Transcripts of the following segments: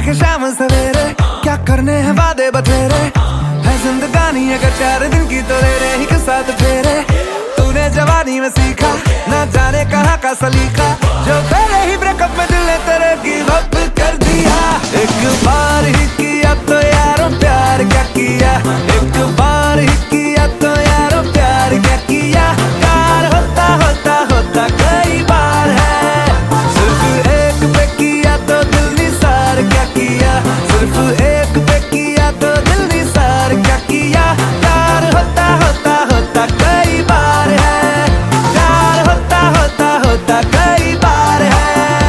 देखे शाम सवेरे, क्या करने हैं वादे बतेरे। है जिंदगानी अगर 4 दिन की तो ले रहे ही के साथ फेरे। तूने जवानी में सीखा ना जाने कहाँ का सलीका, जो पहले ही ब्रेकअप में दिल ने तेरे गिव अप कर दिया। एक बार ही किया तो यारो प्यार क्या किया, एक बार ही किया तो यारो प्यार क्या किया। प्यार होता होता होता कई बार है, सिर्फ एक पे किया तो दिल निसार क्या किया, सिर्फ एक पे किया तो दिल निसार क्या किया। प्यार होता होता होता कई बार है, प्यार होता होता होता कई बार है।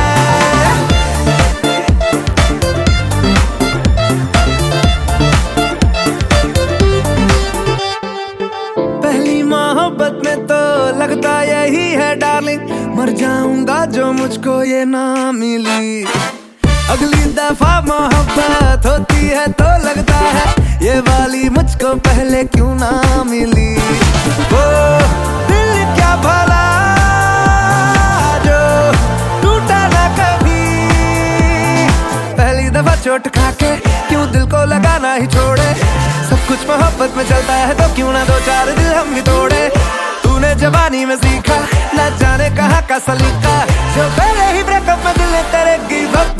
पहली मोहब्बत में तो लगता यही है डार्लिंग, मर जाऊंगा जो मुझको ये ना मिली। अगली दफा मोहब्बत होती है तो लगता है ये वाली मुझको पहले क्यों ना मिली। वो दिल क्या भला जो टूटा ना कभी, पहली दफा चोट खाके क्यों दिल को लगाना ही छोड़े। सब कुछ मोहब्बत में चलता है तो क्यों ना 2-4 दिल हम भी तोड़े। तूने जवानी में सीखा ना जाने कहाँ का सलीका, जो पहले ही ब्रेकअप में दिल ने तेरे गिव अप